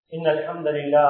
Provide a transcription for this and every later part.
إن الحمد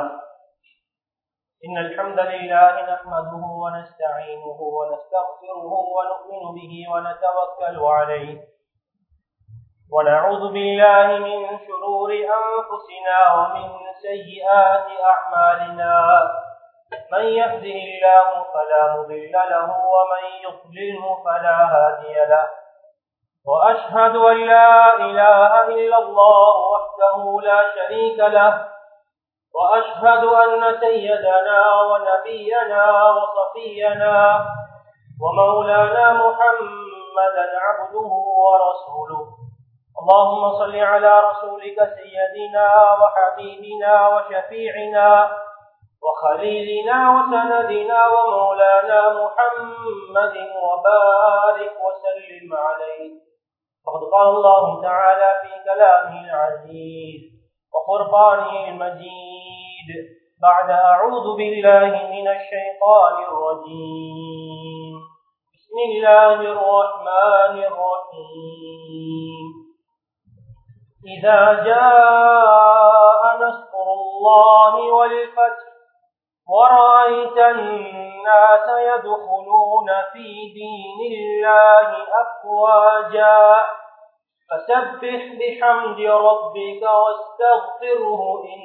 لله نحمده ونستعينه ونستغفره ونؤمن به ونتوكل عليه ونعوذ بالله من شرور أنفسنا ومن سيئات أعمالنا من يهده الله فلا مضل له ومن يضلله فلا هادي له وأشهد أن لا إله إلا الله وحده لا شريك له وأشهد أن سيدنا ونبينا وصفينا ومولانا محمدا عبده ورسوله اللهم صل على رسولك سيدنا وحبيبنا وشفيعنا وخليلنا وسندنا ومولانا محمد وبارك وسلم عليه فقد قال الله تعالى في كلامه العزيز وفرقانه المجيد بعد أعوذ بالله من الشيطان الرجيم بسم الله الرحمن الرحيم إذا جاء نصر الله والفتح ورأيت الناس يدخلون في دين الله أفواجا فسبح بحمد ربك واستغفره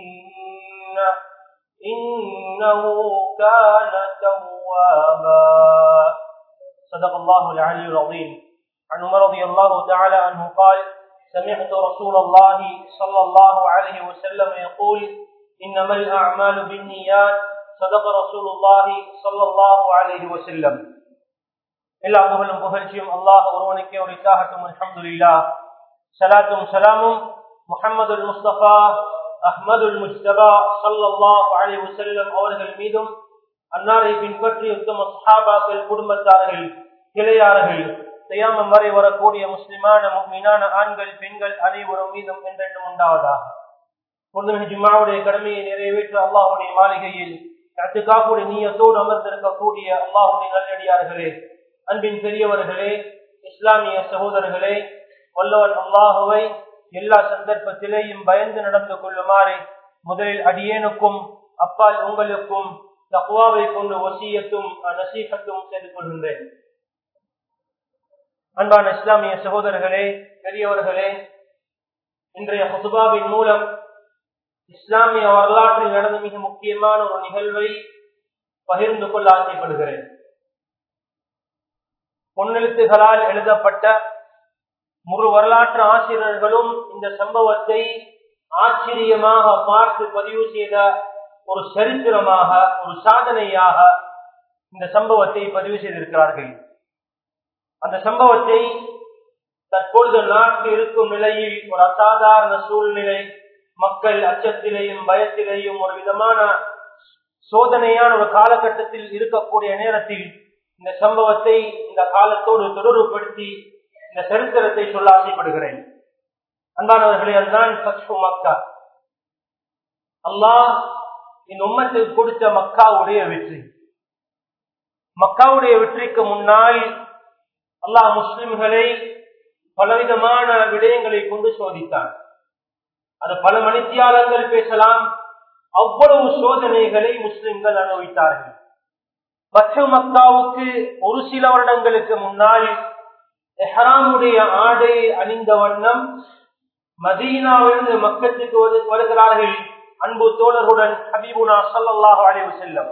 إنه كان توابا صدق الله العلي العظيم. عن عمر رضي الله تعالى عنه قال سمعت رسول الله صلى الله عليه وسلم يقول إنما الأعمال بالنيات صدق رسول الله صلى الله عليه وسلم. எல்லா புகழும் புகழ்ச்சியும் அல்லாஹ் ஒருவனுக்கே உரித்தாகட்டும். அல்ஹம்துலில்லாஹ். சலாத்தும் சலாமும் முஹம்மதுல் முஸ்தபா அஹ்மதுல் முஸ்தபா ஸல்லல்லாஹு அலைஹி வஸல்லம் அவர்கள் மீதும் அன்னாரை பின்பற்றி உத்தம சஹாபாக்கள், குடும்பத்தார்கள், கிளையார்கள், கியாமம் வரை வரக்கூடிய முஸ்லிமான முஃமினான ஆண்கள் பெண்கள் அனைவரும் மீதும் என்றென்றும் உண்டாவதாக. புனித ஜும்ஆவுடைய கடமையை நிறைவேற்ற அல்லாஹ்வுடைய மாளிகையில் இஅ்திகாஃபுடைய நிய்யத்தோடு அமர்ந்திருக்கக்கூடிய அல்லாஹ்வுடைய நல்லடியார்களே, அன்பின் பெரியவர்களே, இஸ்லாமிய சகோதரர்களே, வல்லவன் அல்லாஹுவை எல்லா சந்தர்ப்பத்திலேயும் பயந்து நடந்து கொள்ளுமாறு முதலில் அடியேனுக்கும் அப்பால் உங்களுக்கும் தக்வாவை கொண்டு வசியத்தும் நசீஹத்தும் செய்து கொள்கின்றேன். அன்பான இஸ்லாமிய சகோதரர்களே, பெரியவர்களே, இன்றைய ஹுதுபாவின் மூலம் இஸ்லாமிய வரலாற்றில் நடந்த மிக முக்கியமான ஒரு நிகழ்வை பகிர்ந்து கொள்ள ஆசைப்படுகிறேன். பொன்னெழுத்துகளால் எழுதப்பட்ட முழு வரலாற்று ஆசிரியர்களும் இந்த சம்பவத்தை ஆச்சரியமாக பார்த்து பதிவு செய்த ஒரு சரித்திரமாக, ஒரு சாதனையாக இந்த சம்பவத்தை பதிவு செய்திருக்கிறார்கள். அந்த சம்பவத்தை தற்பொழுது நாட்டில் இருக்கும் நிலையில் ஒரு அசாதாரண சூழ்நிலை, மக்கள் அச்சத்திலேயும் பயத்திலேயும் ஒரு விதமான சோதனையான ஒரு காலகட்டத்தில் இருக்கக்கூடிய நேரத்தில் இந்த சம்பவத்தை இந்த காலத்தோடு தொடர்புபடுத்தி இந்த சரித்திரத்தை சொல்ல ஆசைப்படுகிறேன். அன்பானவர்களே, அதுதான் ஃபத்ஹு மக்கா. அல்லாஹ் இந்த உம்மத்துக்கு கொடுத்த மக்காவுடைய வெற்றி. மக்காவுடைய வெற்றிக்கு முன்னால் அல்லாஹ் முஸ்லிம்களை பலவிதமான விடயங்களை கொண்டு சோதித்தான். அது பல மணித்தியாலங்கள் பேசலாம். அவ்வளவு சோதனைகளை முஸ்லிம்கள் அனுபவித்தார்கள். ஃபத்ஹு மக்காவுக்கு ஒரு சில வருடங்களுக்கு முன்னால் இஹ்ராமுடைய ஆடை அணிந்த வண்ணம் மதீனாவிலிருந்து மக்களுக்கு வருகிறார்கள். அன்பு தோழர்களுடன் ஹபீபுனா ஸல்லல்லாஹு அலைஹி வஸல்லம்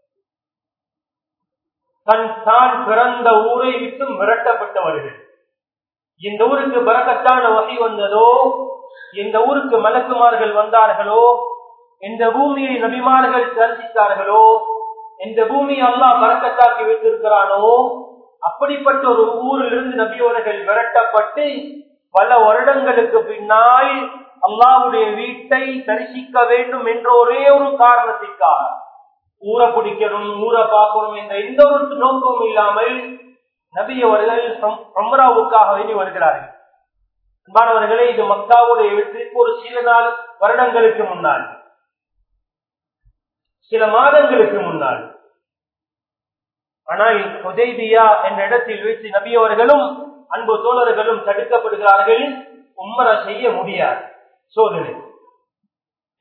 தான் பிறந்த ஊரை விட்டு விரட்டப்பட்டவர்கள். இந்த ஊருக்கு பரக்கத்தான வகை வந்ததோ, இந்த ஊருக்கு மலக்குமார்கள் வந்தார்களோ, இந்த பூமியை நபிமார்கள் தரிசித்தார்களோ, இந்த பூமியை அல்லாஹ் பரக்கத்தாக்கி வைத்திருக்கிறானோ, அப்படிப்பட்ட ஒரு ஊரிலிருந்து நபியோர்கள் விரட்டப்பட்டு பல வருடங்களுக்கு பின்னால் அல்லாஹ்வுடைய வீட்டை தரிசிக்க வேண்டும் என்ற ஒரே ஒரு காரணத்திற்காக, ஊரை பிடிக்கணும், ஊரை பார்க்கணும் என்ற எந்த ஒரு நோக்கமும் இல்லாமல் நபி அவர்கள் உம்ராவுக்காக வேண்டி வருகிறார்கள். அன்பானவர்களே, இது மக்காவுடைய வெற்றிக்கு ஒரு சில நாள் வருடங்களுக்கு முன்னால், சில மாதங்களுக்கு முன்னால். ஆனால் ஹுதைபியா என்ற இடத்தில் வைத்து நபி அவர்களும் அன்பு தோழர்களும் தடுக்கப்படுகிறார்கள். உம்ரா செய்ய முடியாது, சோதனை.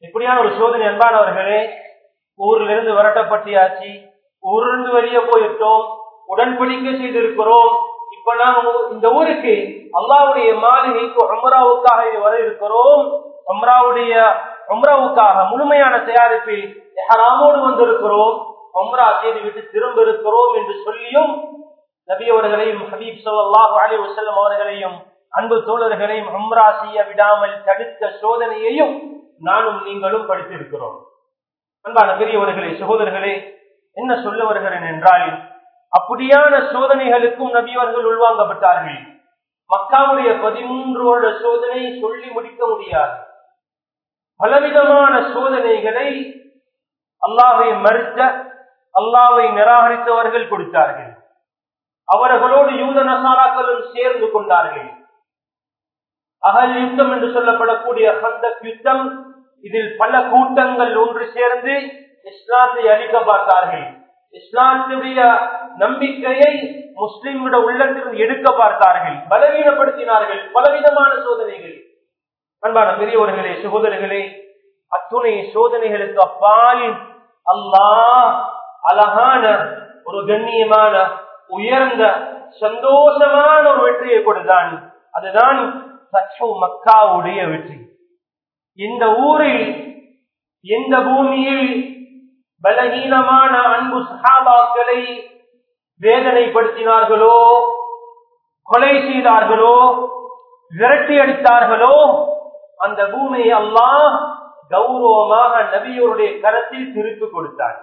இப்படியான ஒரு சோதனை அன்பானவர்களே. ஊரில் இருந்து விரட்டப்பட்டியாச்சு, ஊரிலிருந்து வெளியே போயிட்டோம், உடன்படிக்கை செய்திருக்கிறோம். இப்ப நாம் இந்த ஊருக்கு அல்லாஹ்வுடைய மாளிகைக்கு உம்ராவுக்காக வர இருக்கிறோம். உம்ராவுக்காக முழுமையான தயாரிப்பில் இஹ்ராமோடு வந்திருக்கிறோம், உம்ரா செய்துவிட்டு திரும்ப இருக்கிறோம் என்று சொல்லியும் நபி அவர்களையும் ஹபீப் ஸல்லல்லாஹு அலைஹி வஸல்லம் அவர்களையும் அன்பு தோழர்களையும் உம்ரா செய்ய விடாமல் தடுத்த சோதனையையும் நானும் நீங்களும் படித்திருக்கிறோம். அன்பான பெரியவர்களே, சகோதரர்களே, என்ன சொல்ல வருகிறேன் என்றால், அப்படியான சோதனைகளுக்கும் நபியவர்கள் உள்வாங்கப்பட்டார்கள். மக்காவுடைய 13 வருட சோதனை சொல்லி முடிக்க முடியாது. பலவிதமான சோதனைகளை அல்லாஹ்வை மறுத்த, அல்லாஹ்வை நிராகரித்தவர்கள் கொடுத்தார்கள். அவர்களோடு யூத நசாராக்களும் சேர்ந்து கொண்டார்கள். அகல் யுத்தம் என்று சொல்லப்படக்கூடிய கந்தக் யுத்தம், இதில் பல கூட்டங்கள் ஒன்று சேர்ந்து இஸ்லாத்தை அழிக்க பார்த்தார்கள். இஸ்லாத்துடைய நம்பிக்கையை முஸ்லிம்களோட உள்ளத்திலிருந்து எடுக்க பார்த்தார்கள், பலவீனப்படுத்தினார்கள். பலவிதமான சோதனைகள். அன்பான பெரியவர்களே, சகோதரர்களே, அத்துணை சோதனைகளுக்கு அப்பால் அல்லாஹ் அழகான ஒரு கண்ணியமான உயர்ந்த சந்தோஷமான ஒரு வெற்றியை கொடுத்தான். அதுதான் ஃபத்ஹு மக்காவுடைய வெற்றி. இந்த ஊரில், இந்த பூமியில் பலகீனமான அன்பு சஹாபாக்களை வேதனைப்படுத்தினார்களோ, கொலை செய்தார்களோ, விரட்டி அடித்தார்களோ, அந்த பூமியை அல்லாஹ் கௌரவமாக நபியோருடைய கரத்தில் திருப்பி கொடுத்தார்.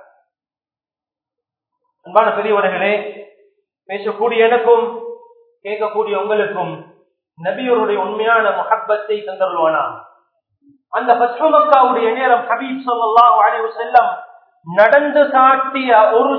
அன்பான பெரியவர்களே, பேசக்கூடிய எனக்கும் கேட்கக்கூடிய உங்களுக்கும் நபியோருடைய உண்மையான முஹப்பத்தை தந்தருள்வானா. அந்த ஃபத்ஹு மக்காவுடைய நேரம் ஹபீப் ஸல்லல்லாஹு அலைஹி வஸல்லம் நடந்து காட்டிய ஒரு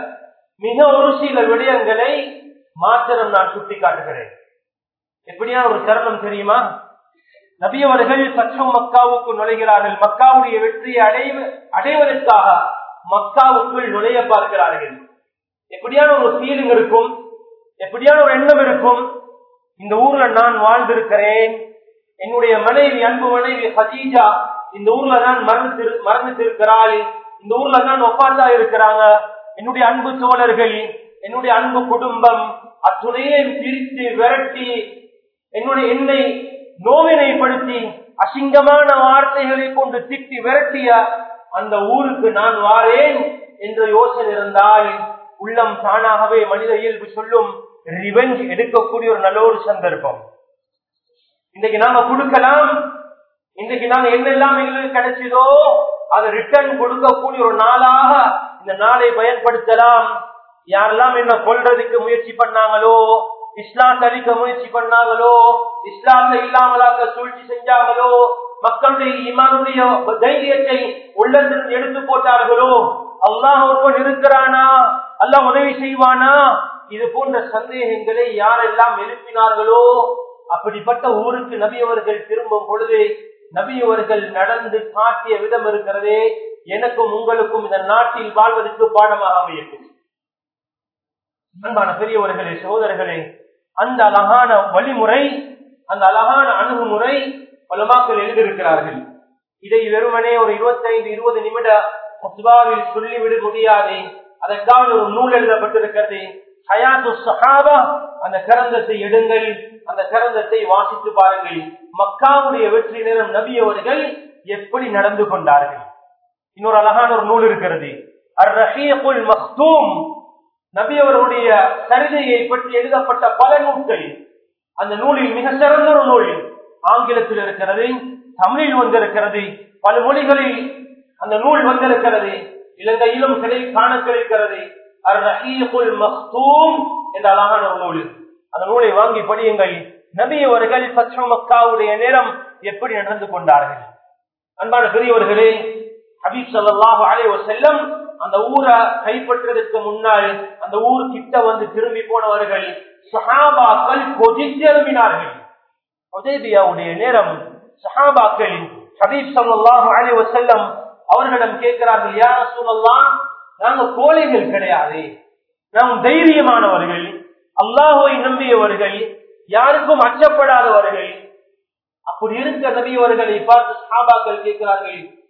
சில விடயங்களை மாத்திரம் நான் சுட்டி காட்டுகிறேன். எப்படியா ஒரு தருணம் தெரியுமா? நபி அவர்கள் ஃபத்ஹு மக்காவுக்கு நுழைகிறார்கள். மக்காவுடைய வெற்றியை அடைவதற்காக மக்காவுக்குள் நுழைய பார்க்கிறார்கள். எப்படியான ஒரு ஃபீலிங் இருக்கும், எப்படியான ஒரு எண்ணம் இருக்கும். இந்த ஊர்ல நான் வாழ்ந்திருக்கிறேன், என்னுடைய மனைவி, அன்பு மனைவி ஹதீஜா இந்த ஊர்ல தான் மறந்துட்டிருக்கிறாள், இந்த ஊர்ல தான் ஒப்பாந்தா இருக்கிறாங்க. என்னுடைய அன்பு தோழர்கள், என்னுடைய அன்பு குடும்பம் அத்துணையையும் பிரித்து விரட்டி என்னை நோவினைப்படுத்தி அசிங்கமான வார்த்தைகளை கொண்டு திட்டி விரட்டிய அந்த ஊருக்கு நான் வாரேன் என்ற யோசனை இருந்தால் உள்ளம் தானாகவே மனித இயல்பு சொல்லும் ரிவெஞ்ச் எடுக்கக்கூடிய ஒரு நல்ல ஒரு சந்தர்ப்பம். இன்றைக்கு நாம கொடுக்கலாம், இன்றைக்கு நாங்க என்னெல்லாம் எங்களுக்கு கிடைச்சதோ அதை ரிட்டர்ன் கொடுக்கக்கூடிய ஒரு நாளாக இந்த நாளை பயன்படுத்தலாம். யாரெல்லாம் என்ன கொல்றதுக்கு முயற்சி பண்ணாங்களோ, இஸ்லாத்தை அழிக்க முயற்சி பண்ணாங்களோ, இஸ்லாத்தை இல்லாமலாக்க சூழ்ச்சி செஞ்சாங்களோ, மக்களுடைய ஈமானுடைய தைரியத்தை உள்ளத்திலிருந்து எடுத்து போட்டார்களோ, அல்லாஹ் ஒருவன் இருக்கிறானா, அல்லாஹ் உதவி செய்வானா, இது போன்ற சந்தேகங்களை யாரெல்லாம் எழுப்பினார்களோ, அப்படிப்பட்ட ஊருக்கு நபி அவர்கள் திரும்பும் பொழுது நபி அவர்கள் நடந்து காட்டிய விதம் இருக்கிறதே, எனக்கும் உங்களுக்கும் இந்த நாட்டில் வாழ்வதற்கு பாடமாக அமையட்டும். அன்பான பெரியவர்களே, சகோதரர்களே, அந்த அழகான வழிமுறை, அந்த அழகான அணுகுமுறை உலமாக்கள் எழுதியிருக்கிறார்கள். இதை வெறுமனே ஒரு 25-20 நிமிட முஸ்பாவில் சொல்லிவிட முடியாது. அதற்காக ஒரு நூல் எழுதப்பட்டிருக்கிறது, ஹயாத்து ஸஹாபா. அந்த கிரந்தத்தை எடுங்கள், அந்த கிரந்தத்தை வாசித்து பாருங்கள். மக்காவுடைய வெற்றி நேரம் நபி அவர்கள் எப்படி நடந்து கொண்டார்கள். இன்னொரு அழகான ஒரு நூல் இருக்கிறது, அர்-ரஹீகுல் மக்தூம். நபி அவருடைய சரிதையை பற்றி எழுதப்பட்ட பல நூல்கள். அந்த நூலில் மிக சிறந்த ஒரு நூல் ஆங்கிலத்தில் இருக்கிறது, தமிழில் வந்திருக்கிறது, பல மொழிகளில் அந்த நூல் வந்திருக்கிறது. இலங்கையிலும் சிலை காண கிடைக்கிறது. அர்-ரஹீகுல் மக்தூம் என்ற அழகான ஒரு நூல். அந்த நூலை வாங்கி படியுங்கள். நபி அவர்கள் ஃபத்ஹு மக்காவுடைய நேரம் எப்படி நடந்து கொண்டார்கள். அன்பான பெரியவர்களே, ஹபீப் ஸல்லல்லாஹு அலைஹி வஸல்லம் அந்த ஊரை கைப்பற்றுவதற்கு முன்னால் அந்த ஊர் கிட்ட வந்து திரும்பி போனவர்கள் சஹாபாக்கள் கொதித்து எழுப்பினார்கள். ஹுதைபியாவுடைய நேரம் சஹாபாக்கள் ஹபீப் ஸல்லல்லாஹு அலைஹி வஸல்லம் அவர்களிடம் கேட்கிறார்கள், யா ரசூலல்லாஹ், நாங்க கோழைகள் கிடையாது, நாம் தைரியமானவர்கள், அல்லாஹ்வை நம்பியவர்கள், யாருக்கும் அச்சப்படாதவர்கள். அப்படி இருக்க நபி அவர்களை பார்த்து சஹாபாக்கள் கேட்கிறார்கள்,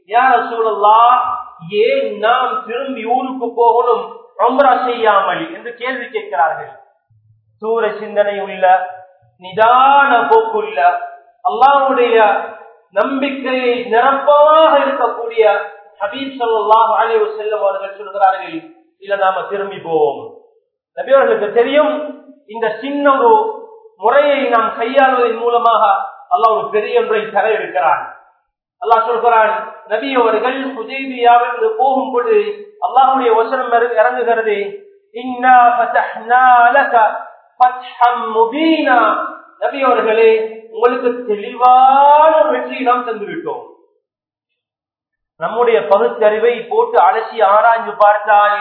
யா ரசூலல்லாஹ், ஏன் நாம் திரும்பி ஊருக்கு போகணும் உம்ரா செய்யாமல் என்று கேள்வி கேட்கிறார்கள். தூர சிந்தனை உள்ள, நிதான போக்குள்ள, அல்லாஹ்வுடைய நம்பிக்கையை நிரப்பமாக இருக்கக்கூடிய ஹபீப் ஸல்லல்லாஹு அலைஹி வஸல்லம் அவர்கள் சொல்கிறார்கள், இல்ல நாம திரும்பி போவோம். நபி அவர்களுக்கு தெரியும், இந்த சின்ன ஒரு முறையை நாம் கையாளுவதன் மூலமாக அல்லாஹ் ஒரு பெரிய முறை தர இருக்கிறான். அல்லாஹ் சொல்கிறான், நபி அவர்கள் ஹுதைபியாவிற்கு போகும் பொழுது அல்லாஹ்வுடைய வசனம் இறங்குகிறது, இன்னா ஃபதஹ்னா லக ஃபத்ஹம் முபீனா. நபி அவர்களே, உங்களுக்கு தெளிவான வெற்றியை நாம் தந்துவிட்டோம். நம்முடைய பகுத்தறிவை போட்டு அலசி ஆராய்ந்து பார்த்தால்,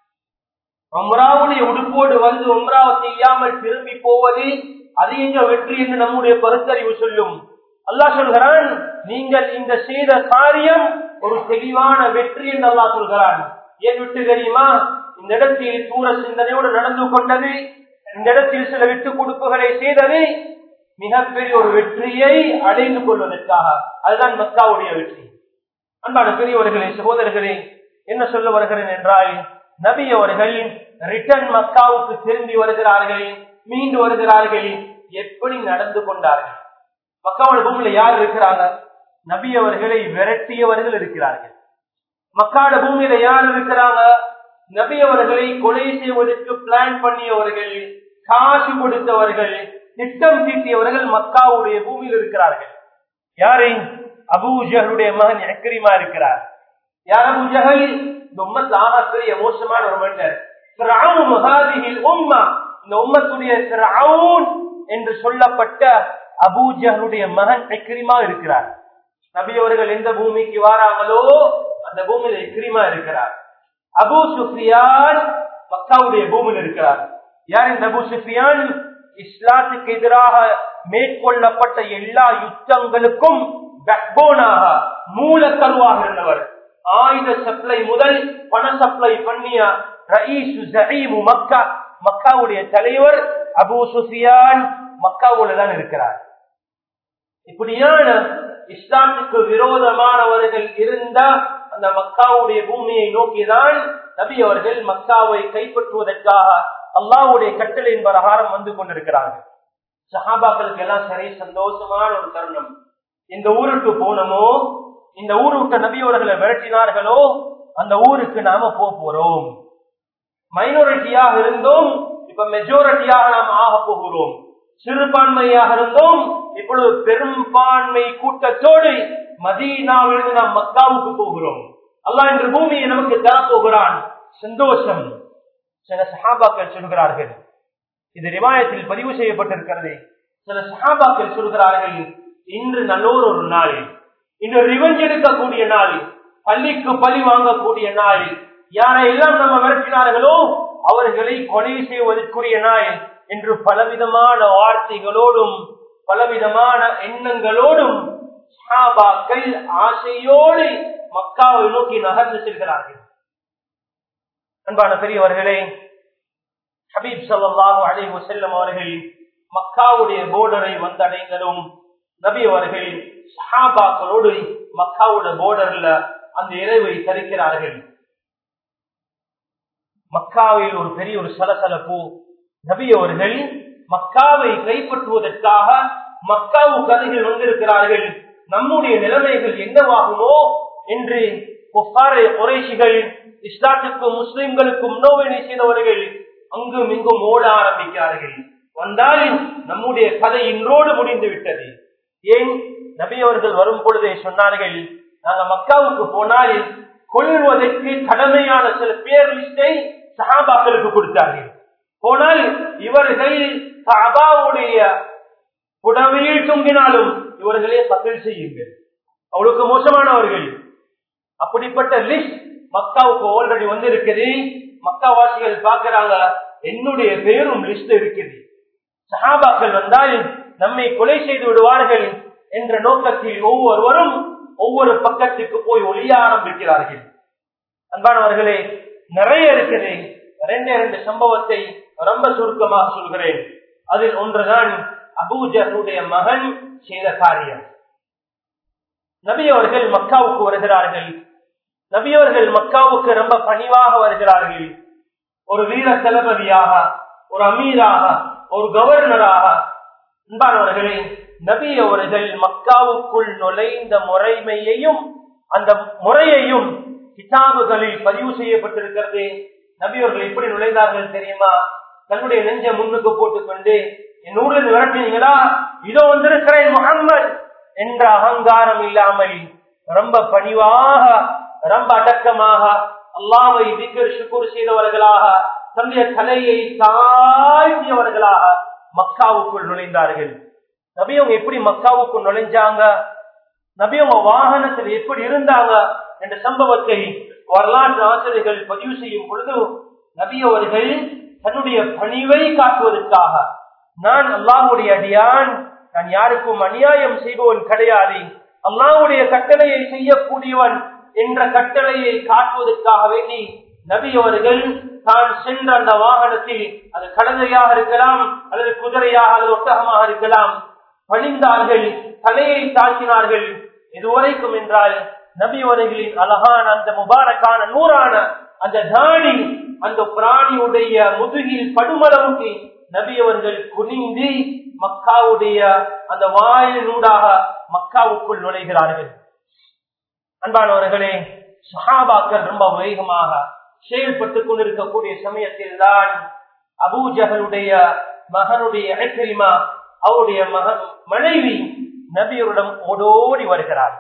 உம்ராவுடைய உடுப்போடு வந்து உம்ராவை செய்யாமல் திரும்பி போவது அது எங்க வெற்றி என்று நம்முடைய பகுத்தறிவு சொல்லும். அல்லாஹ் சொல்கிறான், நீங்கள் இந்த செய்த காரியம் ஒரு தெளிவான வெற்றி என்று அல்லாஹ் சொல்கிறான். ஏன் விட்டு தெரியுமா? இந்த இடத்தில் தூர சிந்தனையோடு நடந்து கொண்டது, இந்த இடத்தில் சில விட்டு கொடுப்புகளை செய்தது மிகப்பெரிய ஒரு வெற்றியை அடைந்து கொள்வதற்காக. அதுதான் மக்காவுடைய வெற்றி. அன்பான பெரியவர்களே, சகோதரர்களே, என்ன சொல்ல வருகிறேன் என்றால், நபி அவர்கள் ரிட்டர்ன் மக்காவுக்கு திரும்பி வருகிறார்கள், மீண்டு வருகிறார்கள். எப்படி நடந்து கொண்டார்கள்? மக்காவோட பூமியில யார் இருக்கிறாங்க? நபி அவர்களை விரட்டியவர்கள் இருக்கிறார்கள். மக்காட பூமியில யார் இருக்கிறாங்க? நபி அவர்களை கொலை செய்வதற்கு பிளான் பண்ணியவர்கள், காசு கொடுத்தவர்கள், திட்டம் தீட்டியவர்கள் மக்காவுடைய பூமியில் இருக்கிறார்கள். யாரை? அபூ ஜஹலுடைய மகன் இக்ரிமா இருக்கிறார். யார் அபூ ஜஹல்? இந்த உம்மத் ஆகப்பெரிய மோசமான ஒரு மனிதர். ஃபிரௌன் ஹாதிஹில் உம்மா, இந்த உம்மத்துடைய ஃபிரௌன் என்று சொல்லப்பட்ட அபூ ஜஹலுடைய மகன் இக்ரிமா இருக்கிறார். நபி அவர்கள் எந்த பூமிக்கு வாராங்களோ அந்த பூமியில இக்ரிமா இருக்கிறார். அபூ சுஃபியான் மக்காவுடைய பூமியில் இருக்கிறார். யார் இந்த அபூ சுஃபியான்? இஸ்லாத்துக்கு எதிராக மேற்கொள்ளப்பட்ட எல்லா யுத்தங்களுக்கும் பேக்போனாக, மூலக்கருவாக இருந்தவர். ஆயுத சப்ளை முதல் பண சப்ளை பண்ணிய ரயீசு ஸஈமு மக்கா, மக்காவுடைய தலைவர் அபூ சுஃபியான் மக்காவுல தான் இருக்கிறார். இப்படியான இஸ்லாத்துக்கு விரோதமானவர்கள் இருந்த அந்த மக்காவுடைய பூமியை நோக்கிதான் நபி அவர்கள் மக்காவை கைப்பற்றுவதற்காக அல்லாஹ்வுடைய கட்டளையின் பிரகாரம் வந்து கொண்டிருக்கிறார்கள். சஹாபாக்களுக்கு எல்லாம் சரி சந்தோஷமான ஒரு தருணம். இந்த ஊருக்கு போனோமோ, இந்த ஊரு விட்ட நபி அவர்களை விரட்டினார்களோ, அந்த ஊருக்கு நாம போறோம். மைனாரிட்டியாக இருந்தோம், இப்ப மெஜாரிட்டியாக நாம் ஆக போகிறோம். சிறுபான்மையாக இருந்தோம், இப்பொழுது பெரும்பான்மை கூட்டத்தோடு மதீனாவிலிருந்து நாம் மக்காவுக்கு போகிறோம். அல்லாஹ் இன்று பூமியை நமக்கு தரப்போகிறான். சந்தோஷம். சில சஹாபாக்கள் சொல்கிறார்கள், இது ரிவாயத்தில் பதிவு செய்யப்பட்டிருக்கிறது. சில சஹாபாக்கள் சொல்கிறார்கள், இன்று நல்லோர் ஒரு நாள், இன்று ரிவெஞ்ச் எடுக்கக்கூடிய நாள், பள்ளிக்கு பழி வாங்கக்கூடிய நாள், யாரெல்லாம் நம்ம விரட்டினார்களோ அவர்களை கொலை செய்வதற்குரிய நாள் என்று பலவிதமான வார்த்தைகளோடும் பலவிதமான எண்ணங்களோடும் சஹாபாக்கள் ஆசையோடு மக்காவை நோக்கி நகர்ந்து செல்கிறார்கள். அன்பான பெரியவர்களே, ஹபீப் ஸல்லல்லாஹு அலைஹி வஸல்லம் அவர்கள் மக்காவுடைய போர்டரை வந்தடைந்ததும் நபி அவர்கள் சஹாபாக்களோடு மக்காவுடைய போர்டர்ல அந்த இரவை தரிக்கிறார்கள். மக்காவில் ஒரு பெரிய ஒரு சலசலப்பு. நபி அவர்கள் மக்காவை கைப்பற்றுவதற்காக மக்காவுக்கு அருகில் வந்திருக்கிறார்கள். நம்முடைய நிலைமைகள் என்னவாகுமோ என்று குறைஷிகள், இஸ்லாத்துக்கும் முஸ்லிம்களுக்கும் நோவினை செய்தவர்கள் அங்கும் இங்கும் ஓட ஆரம்பிக்கிறார்கள். வந்தால் நம்முடைய கதை இன்றோடு முடிந்து விட்டது. ஏன்? நபி அவர்கள் வரும் பொழுதே சொன்னார்கள், நாங்க மக்காவுக்கு போனால் கொள்வதற்கு கடமையான சில பேர் லிஸ்டை சஹாபாக்களுக்கு கொடுத்தார்கள். போனால் இவர்கள் கஅபாவுடைய புடவையில் தொங்கினாலும் இவர்களே கத்ல் செய்யுங்கள், அவளுக்கு மோசமானவர்கள். அப்படிப்பட்ட லிஸ்ட் மக்காவுக்கு ஆல்ரெடி வந்து இருக்குது. மக்காவாசிகள் பார்க்கிறாங்க, என்னுடைய பேரும் லிஸ்ட் இருக்குது. சஹாபாக்கள் வந்தால் நம்மை கொலை செய்து விடுவார்கள் என்ற நோக்கத்தில் ஒவ்வொருவரும் ஒவ்வொரு பக்கத்துக்கு போய் ஒளிய ஆரம்பிக்கிறார்கள். அன்பானவர்களே, நிறைய இருக்குது. ரெண்டு சம்பவத்தை ரொம்ப சுருக்கமாக சொல்கிறேன். அதில் ஒன்றுதான் அபூ ஜஹலுடைய மகன் செய்த காரியம். நபி அவர்கள் மக்காவுக்கு வருகிறார்கள். நபி அவர்கள் மக்காவுக்கு ரொம்ப பணிவாக வருகிறார்கள். ஒரு வீர தளபதியாக, ஒரு அமீராக, ஒரு கவர்னராக. அன்பானவர்களே, நபி அவர்கள் மக்காவுக்குள் நுழைந்த முறைமையையும் அந்த முறையையும் கிதாபுகளில் பதிவு செய்யப்பட்டிருக்கிறது. நபி அவர்கள் எப்படி நுழைந்தார்கள் தெரியுமா? தன்னுடைய நெஞ்ச முன்னுக்கு போட்டுக்கொண்டு, என் ஊரில் விரட்டினீங்களா, இதோ வந்திருக்கிறேன் முஹம்மது என்ற அகங்காரம் இல்லாமல் ரொம்ப பணிவாக, ரொம்ப அடக்கமாக, அல்லாஹ்வை திக்ர் ஷுக்ர் செய்தவர்களாக, தன்னுடைய தலையை தாழ்த்தியவர்களாக மக்காவுக்குள் நுழைந்தார்கள். நபி அவங்க எப்படி மக்காவுக்குள் நுழைஞ்சாங்க, நபி அவங்க வாகனத்தில் எப்படி இருந்தாங்க என்ற சம்பவத்தை வரலாற்று ஆசிரியர்கள் பதிவு செய்யும் பொழுது, நபி அவர்கள் தன்னுடைய பணிவை காட்டுவதற்காக, நான் அல்லாஹ்வுடைய அடியான், நான் யாருக்கும் அநியாயம் செய்பவன் கிடையாது, அல்லாஹ்வுடைய கட்டளையை செய்யக்கூடியவன் என்ற கட்டளையை காட்டுவதற்காக வேண்டி நபி அவர்கள் தான் சென்ற அந்த வாகனத்தில், அது கழுதையாக இருக்கலாம் அல்லது குதிரையாக அல்லது ஒட்டகமாக இருக்கலாம், பணிந்தார்கள், தலையை தாக்கினார்கள். இதுவரைக்கும் என்றால் நபி அவர்களின் அழகான அந்த முபாரக்கான நூறான அந்த தாடி அந்த பிராணியுடைய முதுகில் படுமளவுக்கு நபி அவர்கள் குனிந்து மக்காவுடைய அந்த வாயிலூடாக மக்காவுக்குள் நுழைகிறார்கள். அன்பானவர்களே, சஹாபாக்கள் ரொம்ப வேகமாக செயல்பட்டுக் கொண்டிருக்கக்கூடிய சமயத்தில் தான் அபூ ஜஹலுடைய மகனுடைய இக்ரிமா, அவருடைய மனைவி நபியரிடம் ஓடோடி வருகிறார்.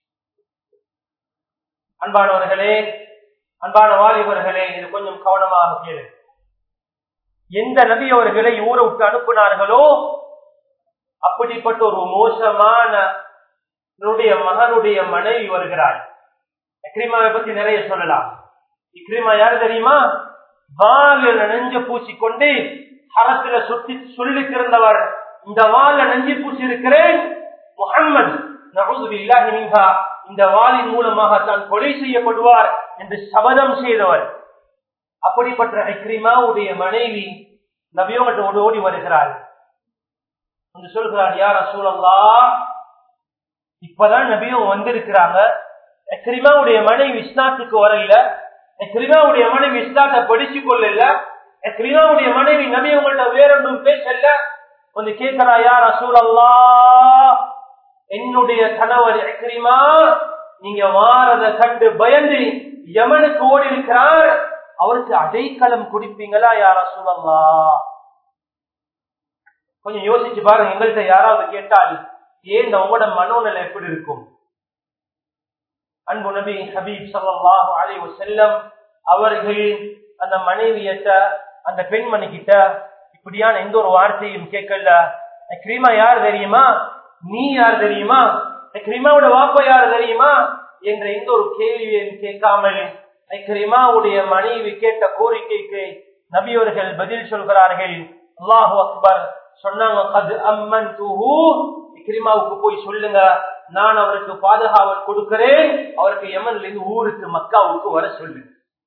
அன்பானவர்களே, அன்பான வாலிபர்களே, இது கொஞ்சம் கவனமாக கேளு. எந்த நபி அவர்களை ஊரை விட்டு அனுப்பினார்களோ அப்படிப்பட்ட ஒரு மோசமான மகனுடைய மனைவி வருகிறார். இக்ரிமாவை பத்தி நிறைய சொல்லலாம். இக்ரிமா யாரு தெரியுமா? வாழ நெஞ்ச பூசிக்கொண்டு ஹரத்துல சுத்தி சொல்லி திறந்தவர். இந்த வாழ நெஞ்சு பூசி இருக்கிறேன் முஹம்மது, நஊது பில்லாஹி மின்ஹா, இந்த வாளின் மூலமாக தான் கொலை செய்யப்படுவார் என்று சபதம் செய்தவர். அப்படிப்பட்ட இக்ரிமாவுடைய மனைவி நபியோட ஓடி வருகிறார். சொல்கிறார், யா ரசூலல்லாஹ், இப்பதான் நபியும் வந்திருக்கிறாங்க, இக்ரிமாவுடைய மனைவி இஸ்லாத்துக்கு வரல, இக்ரிமாவுடைய மனைவி இஸ்லாத்தை படிச்சு கொள்ளல, இக்ரிமாவுடைய மனைவி நபி உங்கள்ட்ட வேறொன்றும் பேசல. வந்து கேட்கிறா, யா ரசூலல்லாஹ், என்னுடைய கணவர் இக்ரிமா நீங்க வாரத கண்டு பயந்து யமனுக்கு ஓடி இருக்கிறார், அவருக்கு அடைக்கலம் குடிப்பீங்களா யா ரசூலல்லாஹ்? கொஞ்சம் யோசிச்சு பாருங்க. எங்கள்கிட்ட யாராவது கேட்டால் ஏன் உங்களோட மனோநிலை எப்படி இருக்கும்? அன்பு நபி ஹபீப் ஸல்லல்லாஹு அலைஹி வஸல்லம் அவர்கள் அந்த மனைவியட்ட, அந்த பெண்மணி கிட்ட இப்படியான எந்த ஒரு வார்த்தையும் கேட்கல. இக்ரிமா யார் தெரியுமா, நீ யார் தெரியுமா, இக்ரிமாவோட வாப்பா யார் தெரியுமா என்ற எந்த ஒரு கேள்வியையும் கேட்காமல் இக்ரிமாவுடைய மனைவி கேட்ட கோரிக்கைக்கு நபி அவர்கள் பதில் சொல்கிறார்கள். அல்லாஹு அக்பர் சொன்னாங்க, கத் அம்மன்துஹு, இக்ரிமாவுக்கு போய் சொல்லுங்க, நான் அவருக்கு பாதுகாவல் கொடுக்கிறேன், அவருக்கு யமன்ல இருந்து ஊருக்கு மக்காவுக்கு வர சொல்லு.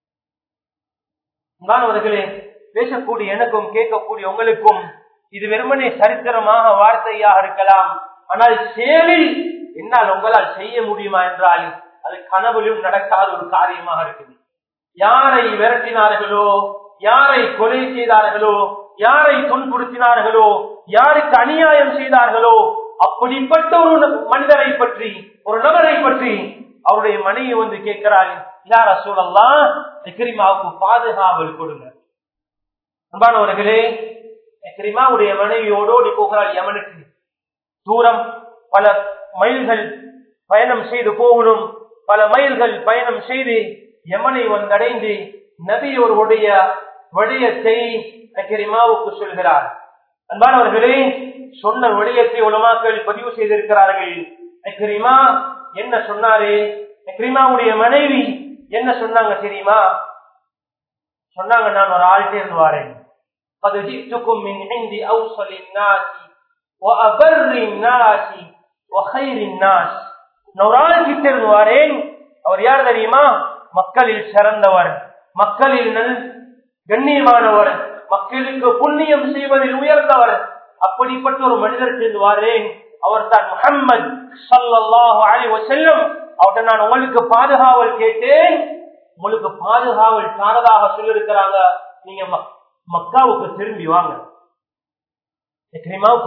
அவர்களே, பேசக்கூடிய எனக்கும் கேட்கக்கூடிய உங்களுக்கும் இது வெறுமனே சரித்திரமாக வார்த்தையாக இருக்கலாம். ஆனால் செயலில் என்னால் உங்களால் செய்ய முடியுமா என்றால் அது கனவிலும் நடக்காத ஒரு காரியமாக இருக்குது. யாரை விரட்டினார்களோ, யாரை கொலை செய்தார்களோ, யாரை துன்புறுத்தினார்களோ, யாருக்கு அநியாயம் செய்தார்களோ, அப்படிப்பட்ட ஒரு மனிதரை பற்றி, ஒரு நபரை பற்றி அவருடைய மனைவி வந்து கேட்கிறாள், யா ரசூலல்லாஹ், இக்ரிமாவுக்கு பாதுகாவல் கொடுங்க. அன்பானவர்களே, இக்ரிமாவுடைய மனைவியோடு போகிறாள் யமனுக்கு. தூரம், பல மைல்கள் பயணம் செய்து போகணும். பல மைல்கள் பயணம் செய்து யமனை வந்தடைந்து நபியோருடைய விடயத்தை இக்ரிமாவுக்கு சொல்கிறார். அன்பானவர்களே, சொன்ன விடயத்தை உலமாக்கள் பதிவு செய்திருக்கிறார்கள். இக்ரிமா என்ன சொன்னாரு, இக்ரிமாவுடைய மனைவி என்ன சொன்னாங்க தெரியுமா? சொன்னாங்க, நான் ஒரு ஆள் தேர்ந்து வாரேன். قد جئتكم من عند أوصل الناس وأبر الناس وخير الناس. நான் ஒரு ஆள் தேர்ந்து வாரேன். அவர் யார் தெரியுமா? மக்களில் சிறந்தவர், மக்களில் கண்ணியமானவர், மக்களுக்கு புண்ணியம் செய்வதில் உயர்ந்தவர். அப்படிப்பட்ட ஒரு மனிதர் சேர்ந்து வாரேன். அவர் தான் முஹம்மது ஸல்லல்லாஹு அலைஹி வஸல்லம். அவர்கிட்ட நான் உங்களுக்கு பாதுகாவல் கேட்டேன், உங்களுக்கு பாதுகாவல் தாரதாக சொல்லியிருக்கிறாங்க, நீங்க மக்காவுக்கு திரும்பி வாங்க. இக்ரிமாவுக்கு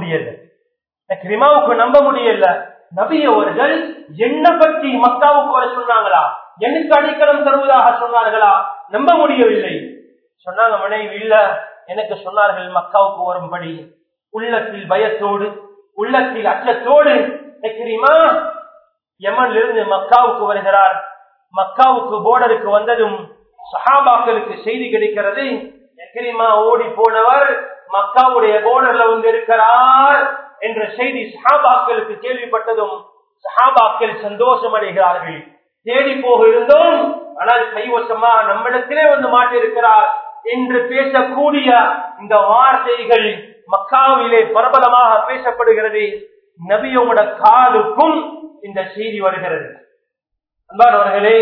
நம்ப முடியல. நபி அவர்கள் என்ன பற்றி மக்காவுக்கு வர சொன்னாங்களா, எனக்கு அடைக்கலம் தருவதாக சொன்னார்களா? நம்ப முடியவில்லை. சொன்னாங்க மனைவி இல்ல, எனக்கு சொன்னார்கள் மக்காவுக்கு வரும்படி. உள்ளத்தில் பயத்தோடு, உள்ளத்தில் அச்சத்தோடு இக்ரிமா யமனிலிருந்து மக்காவுக்கு வருகிறார். மக்காவுக்கு போர்டருக்கு வந்ததும் சஹாபாக்களுக்கு செய்தி கிடைக்கிறது, இக்ரிமா ஓடி போனவர் மக்காவுடைய போர்டர்ல வந்து இருக்கிறார் என்ற செய்தி சஹாபாக்களுக்கு கேள்விப்பட்டதும் சஹாபாக்கள் சந்தோஷம் அடைகிறார்கள். தேடி போக இருந்தோம், ஆனால் கைவசமா நம்மிடத்திலே வந்து மாட்டிருக்கிறார் என்று பேசக்கூடிய இந்த வார்த்தைகள் மக்காவிலே பிரபலமாக பேசப்படுகிறது. நபியோட காதுக்கும் இந்த செய்தி வருகிறது. அன்பானவர்களே,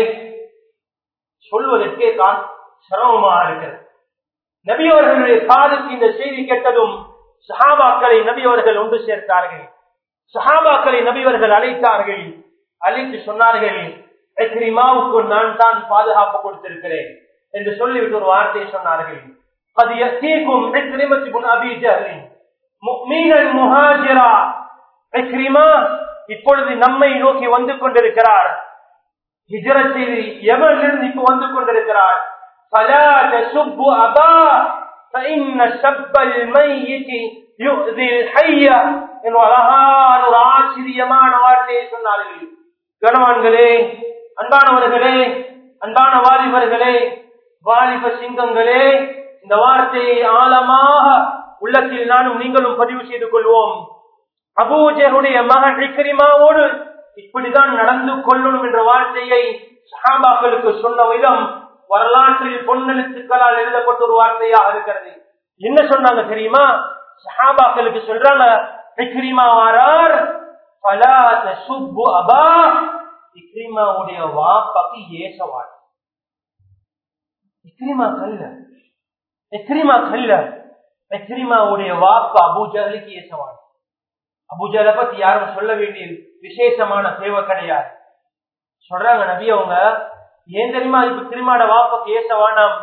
சொல்வதற்கே சிரமமாக இருக்கிறது. நபி அவர்களுடைய காதுக்கு இந்த செய்தி கேட்டதும் சஹாபாக்களை நபி அவர்கள் ஒன்று சேர்த்தார்கள். சஹாபாக்களை நபி அவர்கள் அழைத்தார்கள். அழைத்து சொன்னார்கள், இக்ரிமாவுக்கு நான் தான் பாதுகாப்பு கொடுத்திருக்கிறேன் என்று சொல்லிவிட்டு ஒரு வார்த்தையை சொன்னார்கள். அது யஸீகும் இக்ரிமத்து இப்னு அபீ ஜஹல் முஃமினன் முஹாஜிரா. இக்ரிமா இப்பொழுது நம்மை நோக்கி வந்து கொண்டிருக்கிறார். ஹிஜ்ரத் செய்து யமனிலிருந்து இப்போ வந்து கொண்டிருக்கிறார். فلا تسبوا أبا فإن سب الميت يؤذي الحي. என்ற அழகான ஒரு ஆச்சரியமான வார்த்தையை சொன்னார்கள். கணவான்களே, அன்பானவர்களே, அன்பான வாலிபர்களே, வாலிப சிங்கங்களே, இந்த வார்த்தையை ஆழமாக உள்ளத்தில் நானும் நீங்களும் பதிவு செய்து கொள்வோம். அபூஜஹலுடைய மகன் இக்ரிமாவோடு இப்படிதான் நடந்து கொள்ளணும் என்ற வார்த்தையை சஹாபாக்களுக்கு சொன்ன விதம் வரலாற்றில் பொன்னெழுத்துக்களால் எழுதப்பட்ட ஒரு வார்த்தையாக இருக்கிறது. என்ன சொன்னாங்க தெரியுமா? சஹாபாக்களுக்கு சொல்றாங்க, இக்ரிமா வாரார், ஃபலா தசுப்பு அபா. இக்ரிமாவுடைய வாப்பாக்கு ஏசவாள். இக்ரிமாவுடைய வாப்பா அபூஜஹலுக்கு ஏசவாள். அபூஜஹலை பத்தி யாரும் சொல்ல வேண்டிய விசேஷமான தேவை கிடையாது. சொல்றாங்க நபி அவங்க, ஏன் தெரியுமா இப்ப இக்ரிமாட வாப்பாக்கு ஏசவானாம்?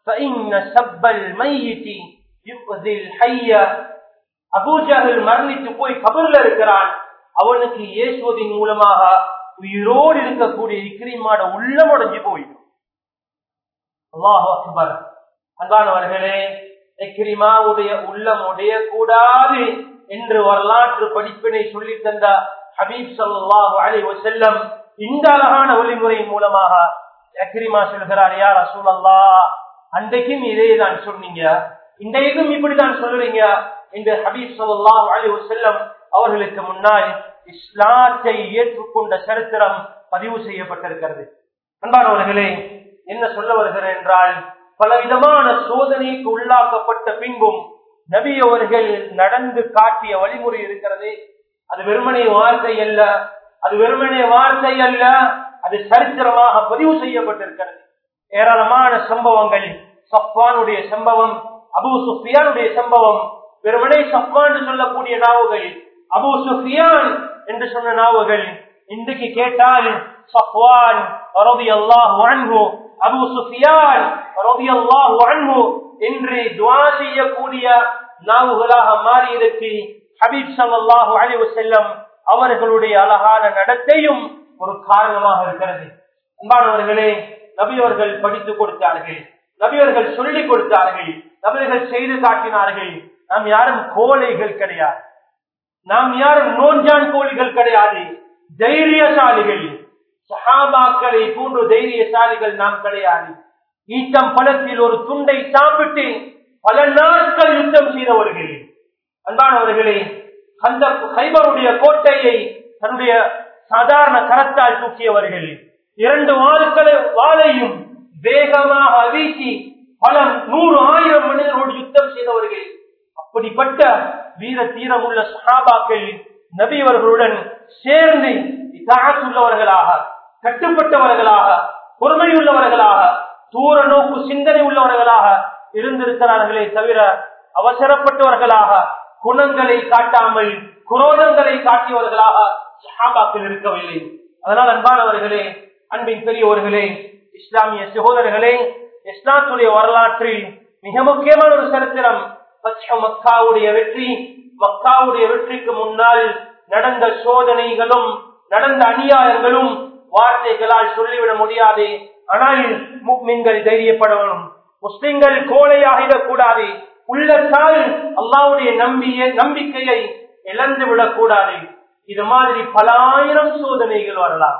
அபூஜஹல் மரணித்து போய் கபர்ல இருக்கிறான், அவனுக்கு ஏசுவதின் மூலமாக உயிரோடு இருக்கக்கூடிய இக்ரிமாட உள்ளம் உடைஞ்சு போயிடும். அல்லாஹு அக்பர். அன்பானவர்களே, இக்ரிமாவுடைய உள்ளம் உடைய கூடாது என்று வரலாற்று படிப்பினை சொல்லி தந்த ஹபீப் ஸல்லல்லாஹு அலைஹி வஸல்லம் இந்த அழகான வழிமுறையின் மூலமாக இக்ரிமா சொல்கிறார், யா ரசூலல்லாஹ், அன்றைக்கும் இதே தான் சொன்னீங்க, இன்றைக்கும் இப்படிதான் சொல்றீங்க என்று ஹபீப் ஸல்லல்லாஹு அலைஹி வஸல்லம் அவர்களுக்கு முன்னால் இஸ்லாத்தை ஏற்றுக்கொண்ட சரித்திரம் பதிவு செய்யப்பட்டிருக்கிறது. அன்பானவர்களே, என்ன சொல்ல வருகிறேன் என்றால், பலவிதமான சோதனைக்கு உள்ளாக்கப்பட்ட பின்பும் நபி அவர்கள் நடந்து காட்டிய வழிமுறை இருக்கிறது. அது வெறுமனே வார்த்தை அல்ல, அது சரித்திரமாக பதிவு செய்யப்பட்டிருக்கிறது. ஏராளமான சம்பவங்கள், சஃப்வானுடைய சம்பவம், அபூ சுஃபியானுடைய சம்பவம், வெறுமனே சஃப்வான் சொல்லக்கூடிய நாவுகள், அபூ சுஃபியான் என்று சொன்ன நாவுகள் இன்றைக்கு கேட்டால் சஃப்வான் ரலியல்லாஹு அன்ஹு, அபூ சுஃபியான் ரலியல்லாஹு அன்ஹு என்று துஆ செய்யக்கூடிய நாவுகளாக மாறி இருக்கு. ஹபீப் ஸல்லல்லாஹு அலைஹி வஸல்லம் அவர்களுடைய அழகான நடத்தையும் ஒரு காரணமாக இருக்கிறது. அன்பானவர்களே, நபியவர்கள் படித்துக் கொடுத்தார்கள், நபியவர்கள் சொல்லிக் கொடுத்தார்கள், நபியவர்கள் செய்து காட்டினார்கள். நாம் யாரும் கோழைகள் கிடையாது, நாம் யாரும் நோஞ்சான் கோழிகள் கிடையாது, தைரியசாலிகள். சஹாபாக்களை போன்று தைரியசாலிகள் நாம் கிடையாது. ஈட்டம் பழத்தில் ஒரு துண்டை சாப்பிட்டு பல நாட்கள் யுத்தம் செய்தவர்கள். அன்பானவர்களே, அந்த கைபருடைய கோட்டையை தன்னுடைய சாதாரண கரத்தால் தூக்கியவர்கள், 2 வாளையும் வேகமாக வீசி பல 100,000 மனிதர்களோடு யுத்தம் செய்தவர்கள். அப்படிப்பட்ட வீர தீரம் உள்ள சஹாபாக்கள் நபியவர்களுடன் சேர்ந்து இதாஅத்துள்ளவர்களாக, கட்டுப்பட்டவர்களாக, பொறுமையுள்ளவர்களாக, தூர நோக்கு சிந்தனை உள்ளவர்களாக இருந்திருக்கிறார்களே தவிர அவசரப்பட்டவர்களாக, குணங்களை காட்டாமல் குரோதங்களை காட்டியவர்களாக சஹாபாக்கள் இருக்கவில்லை. அதனால் அன்பானவர்களே, அன்பின் பெரியவர்களே, இஸ்லாமிய சகோதரர்களே, இஸ்லாத்துடைய வரலாற்றில் மிக முக்கியமான ஒரு சரித்திரம் மக்காவுடைய வெற்றி. மக்காவுடைய வெற்றிக்கு முன்னால் நடந்த சோதனைகளும் நடந்த அநியாயங்களும் வார்த்தைகளால் சொல்லிவிட முடியாது. ஆனால் முஃமின்கள் தைரியப்படணும், முஸ்லிம்கள் கோழையாகிடக்கூடாது, உள்ளத்தால் அல்லாஹ்வுடைய நம்பிக்கையை இழந்து விடக்கூடாது. இது மாதிரி பல ஆயிரம் சோதனைகள் வரலாம்.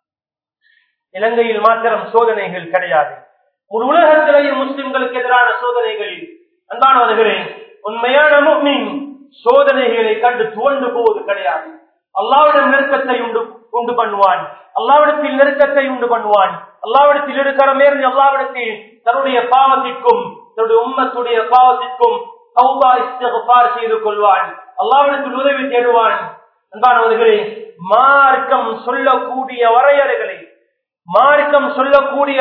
இலங்கையில் மாத்திரம் சோதனைகள் கிடையாது, ஒரு உலகத்திலேயே முஸ்லிம்களுக்கு எதிரான சோதனைகள். அன்பானவர்களே, உண்மையான முஃமின் சோதனைகளை கண்டு துவண்டு போவது கிடையாது. அல்லாஹ்விடம் நெருக்கத்தை உண்டு பண்ணுவான், அல்லாஹ்விடத்தில் நெருக்கத்தை உண்டு பண்ணுவான். அல்லாஹ்விடத்தில் இருக்கிற மேல் அல்லாஹ்விடத்தில் தன்னுடைய பாவத்திற்கும் தன்னுடைய உம்மத்துடைய பாவத்திற்கும் தௌபா இஸ்திக்ஃபார் செய்து கொள்வான், அல்லாஹ்விடத்தில் உதவி தேடுவான். அன்பானவர்களே, மார்க்கம் சொல்லக்கூடிய வரையறைகளை, மார்க்கம் சொல்லக்கூடிய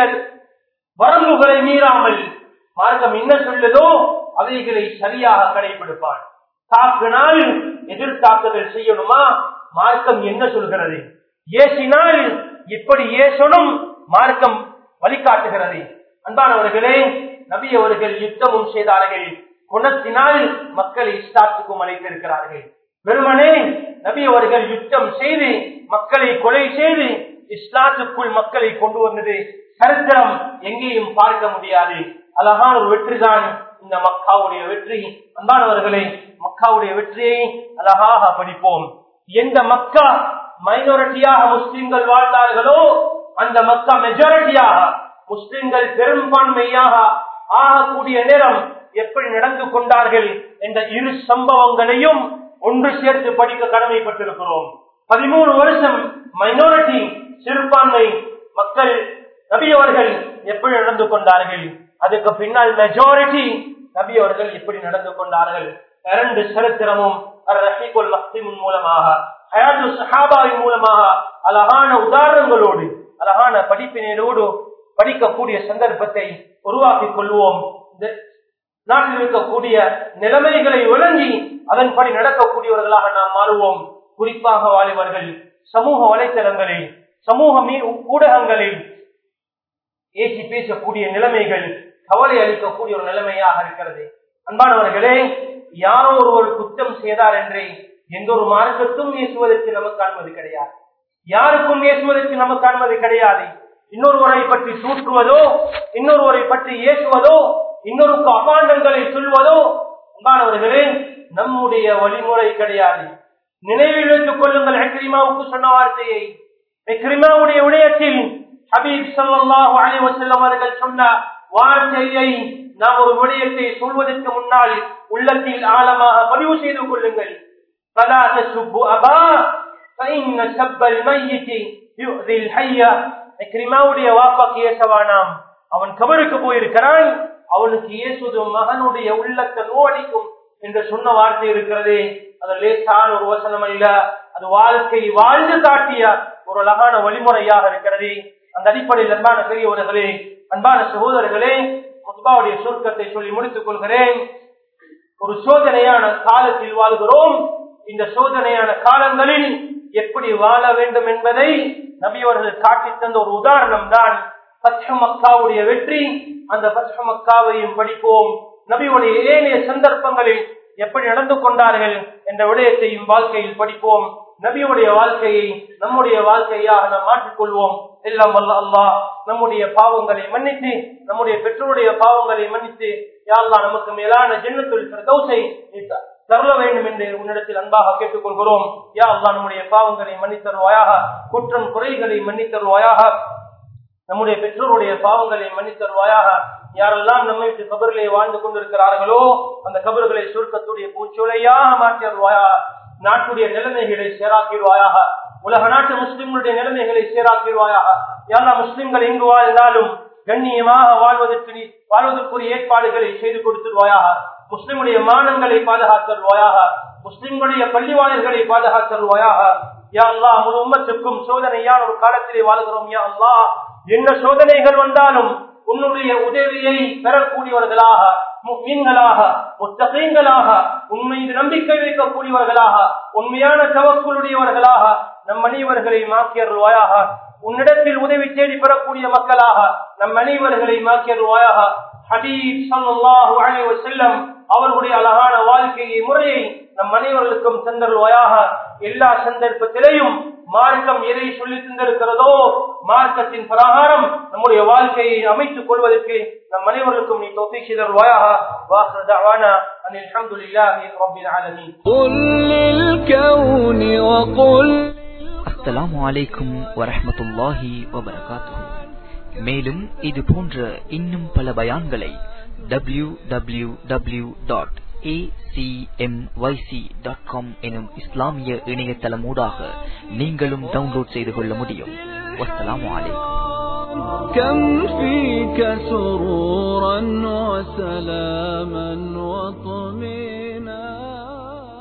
வரம்புகளை மீறாமல் மார்க்கம் என்ன சொல்லுதோ அவைகளை சரியாக கடைபிடிப்பான். தாக்கினால் எதிர்த்தாக்குதல் செய்யணுமா, மார்க்கம் என்ன சொல்கிறது, ஏசினால் இப்படி ஏசனும் மார்க்கம் வழிகாட்டுகிறது. அன்பானவர்களே, நபி அவர்கள் யுத்தமும் செய்தார்கள், குணத்தினால் மக்களை இஸ்லாத்துக்கும் அழைத்திருக்கிறார்கள். வெறுமனே நபி அவர்கள் யுத்தம் செய்து மக்களை கொலை செய்து இஸ்லாத்துக்குள் மக்களை கொண்டு வந்தது சரித்திரம் எங்கேயும் பார்க்க முடியாது. அழகான ஒரு வெற்றிதான் இந்த மக்காவுடைய வெற்றி. அன்பானவர்களே, மக்காவுடைய வெற்றியை அழகாக படிப்போம். எந்த மக்கா மைனாரிட்டியாக முஸ்லிம்கள் வாழ்ந்தார்களோ அந்த மக்கா மெஜாரிட்டியாக முஸ்லிம்கள் பெரும்பான்மையாக ஆகக்கூடிய நேரம் எப்படி நடந்து கொண்டார்கள் என்ற இரு சம்பவங்களையும் ஒன்று சேர்த்து படிக்க கடமைப்பட்டிருக்கிறோம். 13 வருஷம் மைனாரிட்டி சிறுபான்மை மக்கள் நபி அவர்கள் எப்படி நடந்து கொண்டார்கள், அதுக்கு பின்னால் மெஜாரிட்டி நபி அவர்கள் எப்படி நடந்து கொண்டார்கள். 2 சரித்திரமும் அர்-ரஹீகுல் மக்தூம் மூலமாக, ஹயாத்து ஸஹாபாவின் மூலமாக அழகான உதாரணங்களோடு அழகான படிப்பினோடு படிக்கக்கூடிய சந்தர்ப்பத்தை உருவாக்கிக் கொள்வோம். நாட்டில் இருக்கக்கூடிய நிலைமைகளை விளங்கி அதன்படி நடக்கக்கூடியவர்களாக நாம் மாறுவோம். குறிப்பாக வாலிபர்கள் சமூக வலைத்தளங்களில் சமூக ஊடகங்களில் ஏசி பேசக்கூடிய நிலைமைகள் கவலை அளிக்கக்கூடிய ஒரு நிலைமையாக இருக்கிறது. அன்பானவர்களே, யாரோ ஒருவர் குற்றம் செய்தார் என்று எந்த ஒரு மார்க்கத்தும் ஏசுவதற்கு நமக்கு அனுமதி கிடையாது, யாருக்கும் ஏசுவதற்கு நமக்கு அனுமதி கிடையாது. இன்னொருவரை பற்றி தூற்றுவதோ, இன்னொருவரை பற்றி ஏசுவதோ, இன்னொருக்கு அபாண்டங்களை சொல்வதோ அன்பானவர்களே நம்முடைய வழிமுறை கிடையாது. நினைவில் வைத்துக் கொள்ளுங்கள் இக்ரிமாவுக்கு சொன்ன வார்த்தையை. இக்ரிமாவுடைய விடயத்தில் ஹபீப் ஸல்லல்லாஹு அலைஹி வஸல்லம் அவர்கள் சொன்ன வார்த்தையை நாம் ஒரு விடயத்தை சொல்வதற்கு முன்னால் உள்ளத்தில் ஆழமாக பதிவு செய்து கொள்ளுங்கள். ஃபலா தசுப்பு அபா ஃபஇன்ன சப்பல் மய்யித் யுஸில் ஹய்ய. இக்ரிமாவுடைய வாப்பாக்கு ஏசவானாம், அவன் கபருக்கு போயிருக்கிறான், அவனுக்கு இயேசுது மகனுடைய உள்ளத்தை நோடிக்கும் என்று சொன்ன வார்த்தை இருக்கிறது. அது லேசான ஒரு வசனம் அல்ல, அது வாழ்க்கை வாழ்ந்து காட்டிய ஒரு அழகான வழிமுறையாக இருக்கிறது. அந்த அடிப்படையில் அன்பான பெரியவர்களே, அன்பான சகோதரர்களே, குத்பாவுடைய சுருக்கத்தை சொல்லி முடித்துக் கொள்கிறேன். ஒரு சோதனையான காலத்தில் வாழ்கிறோம். இந்த சோதனையான காலங்களில் எப்படி வாழ வேண்டும் என்பதை நபி அவர்கள் காட்டி தந்த ஒரு உதாரணம் தான் ஃபத்ஹ் மக்காவுடைய வெற்றி. அந்த ஃபத்ஹ் மக்காவையும் படிப்போம். நபியுடைய ஏனைய சந்தர்ப்பங்களில் எப்படி நடந்து கொண்டார்கள் என்ற விடயத்தையும் வாழ்க்கையில் படிப்போம். நபியுடைய வாழ்க்கையை நம்முடைய வாழ்க்கையாக நாம் மாற்றிக்கொள்வோம். எல்லாம் வல்ல அல்லாஹ் நம்முடைய பாவங்களை மன்னித்து, நம்முடைய பெற்றோருடைய பாவங்களை மன்னித்து, யா அல்லாஹ் நமக்கு மேலான ஜன்னத்துல் ஃபிர்தௌஸை தரல வேண்டும் என்று உன்னிடத்தில் அன்பாக கேட்டுக்கொள்கிறோம். யா அல்லாஹ் நம்முடைய பாவங்களை மன்னித்தருவாயாக, குற்றம் குறைகளை மன்னித்தருவாயாக, நம்முடைய பெற்றோருடைய பாவங்களை மன்னித்தருவாயாக. யாரெல்லாம் நம்மை விட்டு கபர்களை வாழ்ந்து கொண்டிருக்கிறார்களோ அந்த கபர்களை சுருக்கத்துடைய பூச்சோலையாக மாற்றிடுவாயாக. நாட்டுடைய நிலைமைகளை சேராக்கிடுவாயாக. உலக நாட்டு முஸ்லிம்களுடைய நிலைமைகளை சேராக்கிடுவாயாக. யாரெல்லாம் முஸ்லிம்கள் எங்கு வாழ்ந்தாலும் கண்ணியமாக வாழ்வதற்குரிய ஏற்பாடுகளை செய்து கொடுத்துருவாயாக. முஸ்லிமுடைய மானங்களை பாதுகாத்தருவாயாக. முஸ்லிம்களுடைய பள்ளிவாளர்களை பாதுகாத்தருவாயாக. யா அல்லாஹ் முழு உம்மத்துக்கும் சோதனையான ஒரு காலத்திலே வாழ்கிறோம். யா அல்லாஹ் என்ன சோதனைகள் வந்தாலும் உன்னுடைய உதவியை பெறக்கூடியவர்களாக, முஃமின்களாக முத்தகீன்களாக உண்மை நம்பிக்கை வைக்கக்கூடியவர்களாக உண்மையான தவக்குலுடையவர்களாக நம் அனைவர்களை மாக்கியருள்வாயாக. உன்னிடத்தில் உதவி தேடி பெறக்கூடிய மக்களாக நம் அனைவர்களை மாக்கியருள்வாயாக. ஹபீப் ஸல்லல்லாஹு அலைஹி வஸல்லம் அவர்களுடைய அழகான வாழ்க்கையை முறையை நம் அனைவர்களுக்கும் தந்தருள்வாயாக. எல்லா சந்தர்ப்பத்திலேயும் மார்க்கம் எதை சொல்லி தந்திருக்கிறதோ மார்க்கத்தின் பிரகாரம் நம்முடைய வாழ்க்கையை அமைத்துக் கொள்வதற்கு நம் அனைவருக்கும் நீ தௌஃபீக் செய்தருள்வாயாக. வாஹிரு தஅவானா அனில் ஹம்துலில்லாஹி ரப்பில் ஆலமீன். குல் லில் கௌனி வ குல். அஸ்ஸலாமு அலைக்கும் வரஹ்மத்துல்லாஹி வபரகாத்துஹு. மேலும் இது போன்ற இன்னும் பல பயான்களை www.acmyc.com எனும் இஸ்லாமிய இணையதளமூடாக நீங்களும் டவுன்லோட் செய்து கொள்ள முடியும். வஸ்ஸலாமு அலைக்கும். كم فيك سرورا وسلاما وطمئنانا